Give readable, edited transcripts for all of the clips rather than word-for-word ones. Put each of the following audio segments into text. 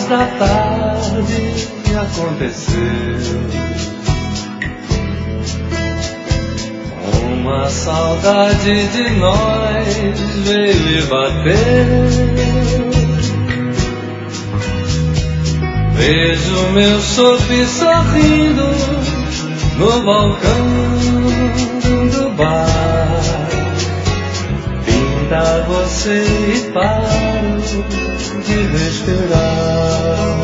da tarde aconteceu. Uma saudade de nós veio e bateu. Vejo meu chope sorrindo no balcão do bar. Pinta você e paro de respirar.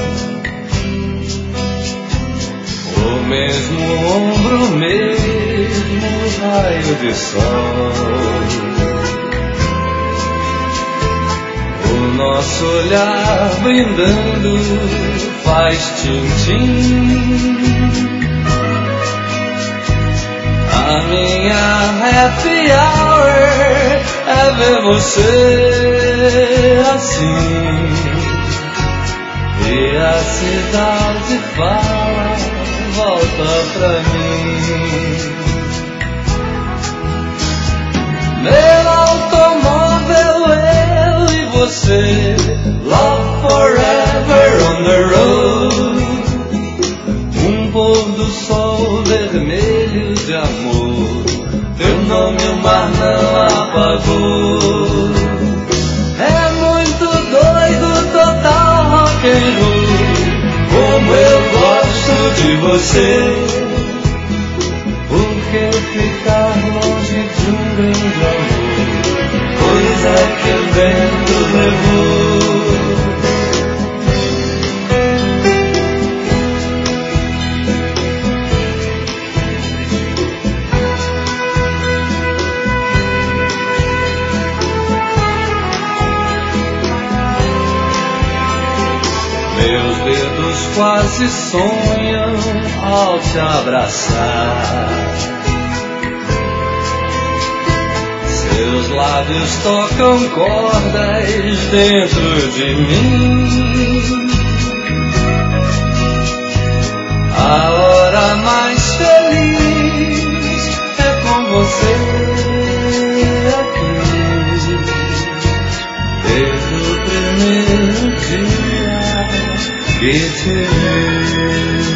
O mesmo ombro, o mesmo raio de sol. O nosso olhar brindando faz tchim-tchim. A minha happy hour é ver você assim. E a cidade fala, volta pra mim. Meu automóvel, eu e você, love forever on the road. Um pôr do sol vermelho de amor, teu nome o mar não apagou. É muito doido, total rock and roll, como eu gosto de você. Porque ficar longe de um grande amor, coisa que o vento levou. Meus dedos quase sonham ao te abraçar. Seus lábios tocam cordas dentro de mim. A hora mais feliz é com você aqui. Desde o primeiro dia que te vi.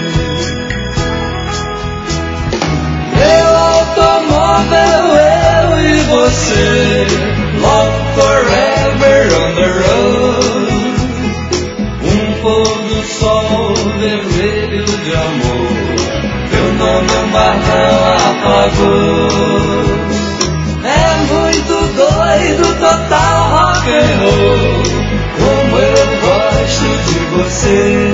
Meu automóvel, eu e você, love forever on the road. Um pôr do sol vermelho de amor, teu nome o mar não apagou. É muito doido, total rock and roll, como eu gosto de você.